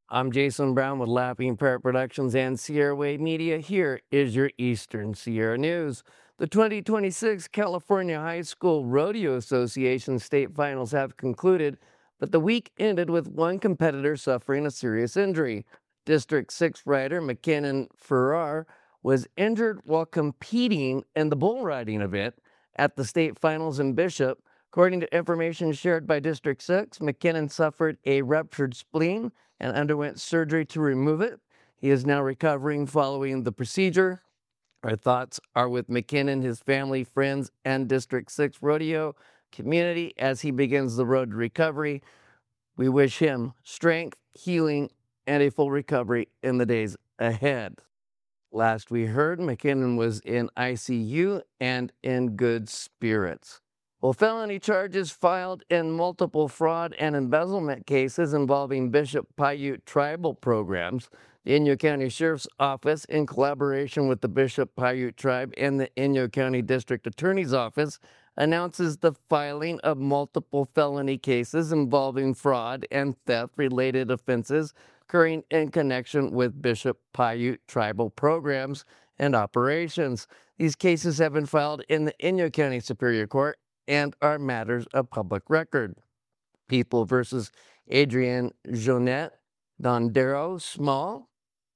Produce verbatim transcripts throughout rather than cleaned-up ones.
I'm Jason Brown with Laughing Parrot Productions and Sierra Wave Media. Here is your Eastern Sierra News. The twenty twenty-six California High School Rodeo Association state finals have concluded, but the week ended with one competitor suffering a serious injury. District six rider McKinnon Farrar was injured while competing in the bull riding event at the state finals in Bishop. According to information shared by District six, McKinnon suffered a ruptured spleen and underwent surgery to remove it. He is now recovering following the procedure. Our thoughts are with McKinnon, his family, friends, and District six rodeo community as he begins the road to recovery. We wish him strength, healing, and a full recovery in the days ahead. Last we heard, McKinnon was in I C U and in good spirits. Well, felony charges filed in multiple fraud and embezzlement cases involving Bishop Paiute tribal programs. The Inyo County Sheriff's Office, in collaboration with the Bishop Paiute Tribe and the Inyo County District Attorney's Office, announces the filing of multiple felony cases involving fraud and theft-related offenses occurring in connection with Bishop Paiute tribal programs and operations. These cases have been filed in the Inyo County Superior Court and are matters of public record. People versus Adrienne Jonette Dondero Small.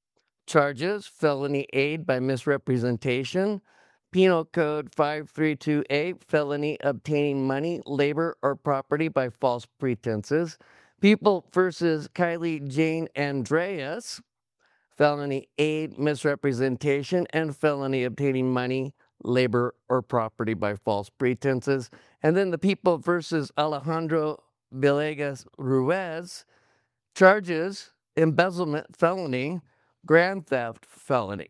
Charges: felony aid by misrepresentation. Penal Code five three two eight, felony obtaining money, labor, or property by false pretenses. People versus Kylie Jane Andreas. Felony aid, misrepresentation, and felony obtaining money, labor, or property by false pretenses. And then the People versus Alejandro Villegas Ruiz. Charges: embezzlement felony, grand theft felony.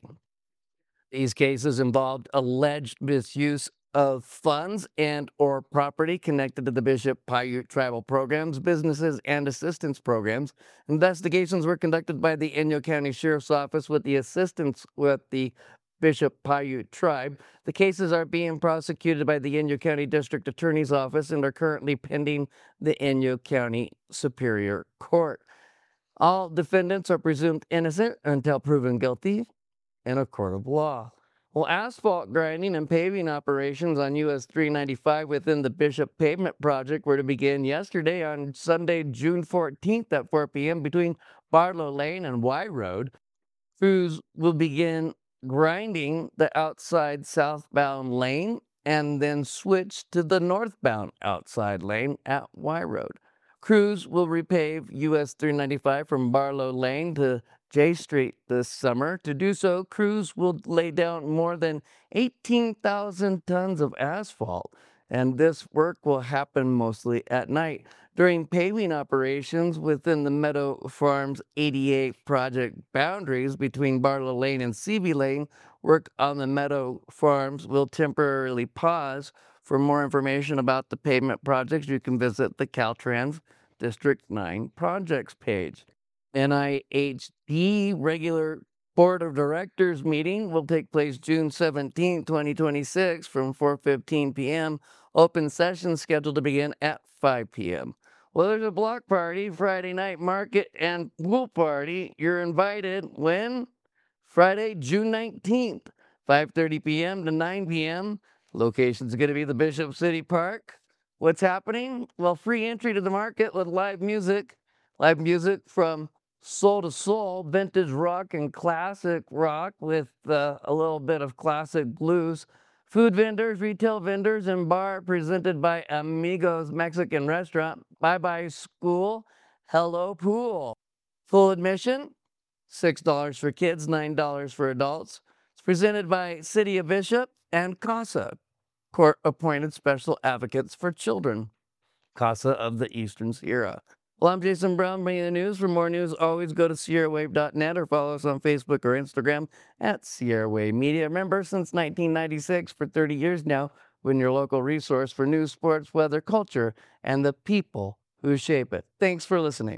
These cases involved alleged misuse of funds and or property connected to the Bishop Paiute tribal programs, businesses, and assistance programs. Investigations were conducted by the Inyo County Sheriff's Office with the assistance with the Bishop Paiute tribe. The cases are being prosecuted by the Inyo County District Attorney's Office and are currently pending the Inyo County Superior Court. All defendants are presumed innocent until proven guilty in a court of law. Well, asphalt grinding and paving operations on U S three ninety-five within the Bishop Pavement Project were to begin yesterday on Sunday, June fourteenth at four p.m. between Barlow Lane and Y Road. Crews will begin grinding the outside southbound lane and then switch to the northbound outside lane at Y Road. Crews will repave U S three ninety-five from Barlow Lane to J Street this summer. To do so, crews will lay down more than eighteen thousand tons of asphalt, and this work will happen mostly at night. During paving operations within the Meadow Farms eighty-eight project boundaries between Barlow Lane and C B Lane, work on the Meadow Farms will temporarily pause. For more information about the pavement projects, you can visit the Caltrans District nine projects page. N I H D regular Board of Directors meeting will take place June seventeenth, twenty twenty-six from four fifteen p.m. Open session scheduled to begin at five p.m. Well, there's a block party, Friday night market, and pool party. You're invited when? Friday, June nineteenth, five thirty p.m. to nine p.m. Location's going to be the Bishop City Park. What's happening? Well, free entry to the market with live music. Live music from soul to soul, vintage rock and classic rock with uh, a little bit of classic blues. Food vendors, retail vendors, and bar presented by Amigos Mexican Restaurant. Bye-bye school. Hello pool. Full admission, six dollars for kids, nine dollars for adults. It's presented by City of Bishop and CASA, Court-Appointed Special Advocates for Children, CASA of the Eastern Sierra. Well, I'm Jason Brown, bringing the news. For more news, always go to sierra wave dot net or follow us on Facebook or Instagram at Sierra Wave Media. Remember, since nineteen ninety-six, for thirty years now, we've been your local resource for news, sports, weather, culture, and the people who shape it. Thanks for listening.